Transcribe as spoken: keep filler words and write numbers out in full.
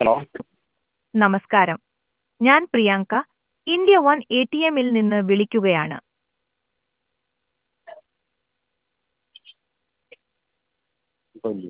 Hello. നമസ്കാരം. ഞാൻ Priyanka, India one എ ടി എമ്മിൽ നിന്ന് വിളിക്കുകയാണ്. ഇപ്പല്ലേ?